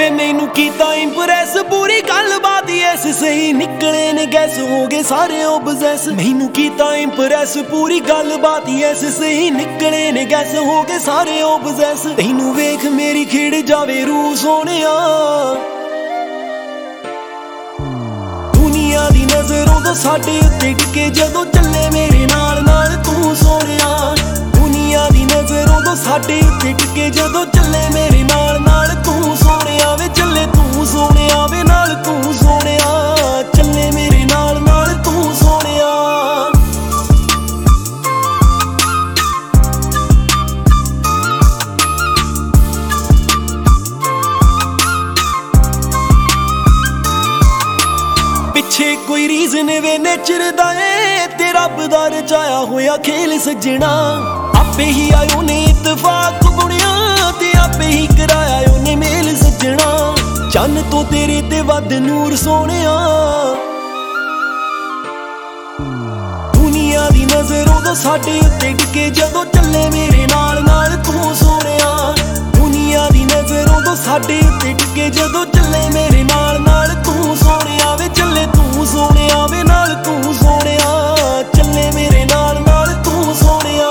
मैनू कीता इंप्रेस पूरी गलबात ऐस सही निकले ने गैस हो गए सारे ओबजैस मैनू कीता इंप्रेस पूरी गलबात ऐस सही निकले ने गैस हो गए सारे ओबजैस तैनू वेख मेरी खिड़ जावे रूह सोनिया दुनिया दी नजरों तो साडे उत्ते टिके जदों चले मेरे नाल नाल तू सोनिया दुनिया दी नजरों तो साडे उत्ते टिके जदों चले मेरे नाल नाल तू सोनिया वे चले तू सोनिया वे नाल तू सोनिया चले मेरे नाल नाल तू सोनिया पिछे कोई रीजन वे नेचर दा ए ते रब दा रचाया होया खेल सजना आपे ही आयो ने इत्तेफाक बुनिया ते आपे ही कराया ओने मेल सजना चन्न तो तेरे ते वध नूर सोनिया दुनिया दी नजरों तो साडे उत्ते टिके जदों चले मेरे नाल नाल तू सोनिया दुनिया दी नजरों तो साडे उत्ते टिके जदों चले मेरे नाल नाल तू सोनिया वे चले तू सोनिया वे नाल तू सोनिया चले मेरे नाल नाल तू सोनिया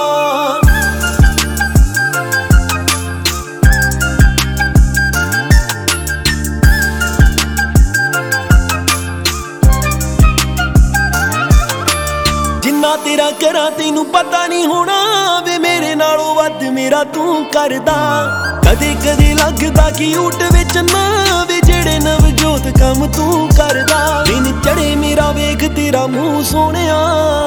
जिन्ना तेरा करा तेनू पता नहीं होना वे मेरे नालों वध मेरा तू करदा कदे कदे लगदा कि ऊट विच ना वे जेड़े नवजोत कम तू करदा दिन चढ़े मेरा वेख तेरा मुंह सोनिया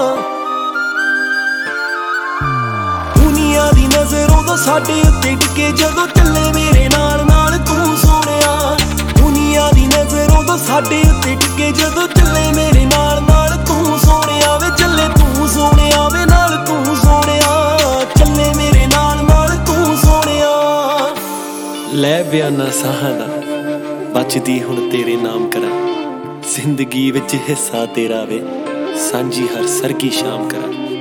दुनिया दी नजरों तो साडे उत्ते टिके जदों चले मेरे नाल नाल तू सोनिया दुनिया दी नजरों तो साडे उत्ते टिके जदों चले मेरे नाल नाल तू सोनिया वे चले तू सोनिया वे नाल तू सोनिया चले मेरे नाल नाल तू सोनिया लै बयाना साहां दा बचदी हुण तेरे नाम करा जिंदगी विच हिस्सा तेरा वे सांझी हर सरगी शाम करा।